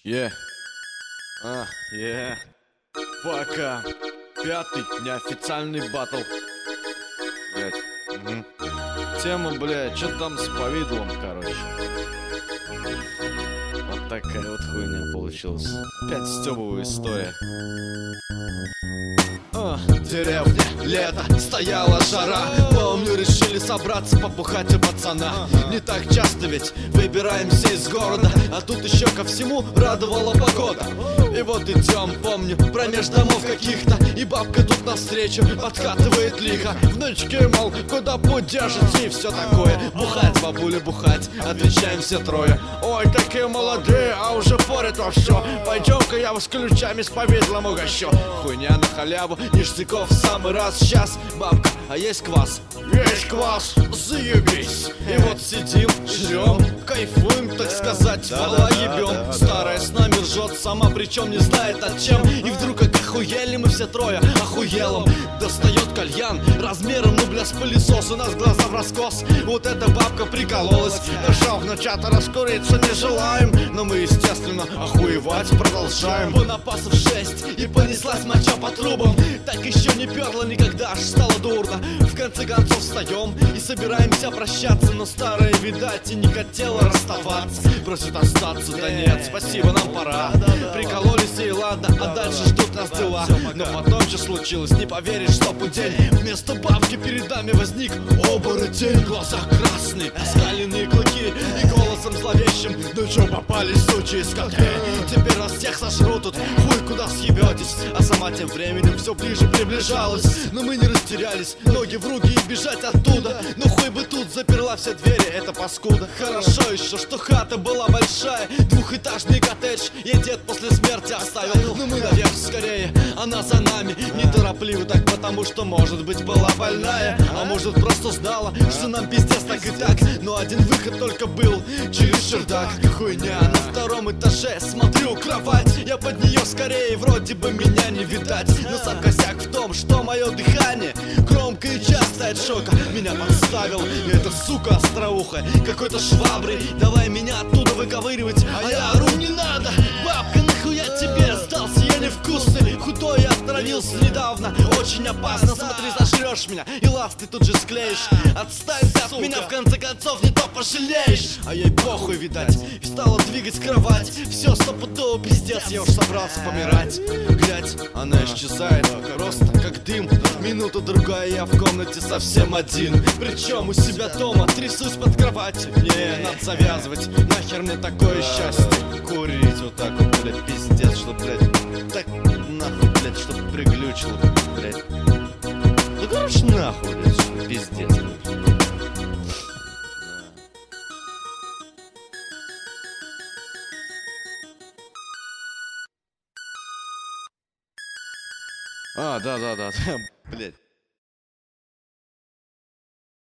Yeah. Yeah. Пока. Пятый неофициальный батл. Блять. Тема, блядь, что там с повидлом, короче. Вот такая вот хуйня получилась. Опять стёбовая история. Деревня, лето, стояла жара. Помню, решили собраться, побухать у пацана. Не так часто ведь выбираемся из города, а тут еще ко всему радовала погода. И вот идем, помню, промеж домов каких-то, и бабка тут навстречу подкатывает лихо. Внучки, мол, куда путь держите и все такое. Бухать, бабуля, бухать, отвечаем все трое. Ой, такие молодые, а уже порят во все. Пойдем-ка я вас ключами с повидлом угощу. Хуйня на халяву, ништяков в самый раз. Сейчас, бабка, а есть квас? Есть квас, заебись. И вот сидим, жрем, кайфуем, так сказать, вала ебем. Старая с нами ржет, сама причем не знает от чем. И вдруг как охуели мы все трое, охуелом. Достает кальян размером, ну бля, с пылесос. У нас глаза в раскос. Вот эта бабка прикололась. Нашел внучата, раскуриться не желаем, но мы, естественно, охуевать продолжаем. Напасов 6 и понеслась моча по трубам. Так еще не перло никогда, аж стало дурно. В конце концов встаем и собираемся прощаться, но старая, видать, и не хотела расставаться. Просит остаться, да нет, спасибо, нам пора. Прикололись и ладно, а дальше ждут нас дела. Но потом же случилось, не поверишь, стоп день. Вместо бабки перед нами возник оборотень. Глаза красные, оскаленные клыки и голосом зловещим: ну чё попались, сучьи скотки? Теперь нас всех сожрут тут, хуй куда съебетесь. А сама тем временем все ближе приближалась. Но мы не растерялись, ноги в руки и бежать оттуда. Ну хуй бы тут заперла все двери, это паскуда. Хорошо еще, что хата была большая, двухэтажный коттедж ей дед после смерти оставил. Ну мы наверх скорее, она за нами. Неторопливо так, потому что, может быть, была больная, а может, просто знала, что нам пиздец так и так. Но один выход только был через чердак. Хуйня, на втором этаже смотрю кровать. Я под нее скорее, вроде бы меня не видать. Но сам косяк в том, что мое дыхание громко и часто от шока меня подставил эта сука остроухая какой-то шваброй. Давай меня оттуда выковыривать, а я ору: не надо, бабка, нахуя тебе сдался, я невкусный, худой, я отравился недавно, очень опасно, смотри, зажрешь меня и ласты тут же склеишь. Отстань ты от меня, в конце концов, не то пожалеешь. А ей похуй, видать, и стала двигать кровать. Все стопудово пиздец, я уж собрался помирать. Глядь, она исчезает, просто как дым. Минута-другая, я в комнате совсем один. Причем у себя дома, трясусь под кроватью. Не, надо завязывать, нахер мне такое счастье. Курить вот так вот, блядь, пиздец, что, блядь, так нахуй, блядь, чтоб приглючило, блядь. Ну, короче, нахуй, блядь, что пиздец, блядь. Да. Блять.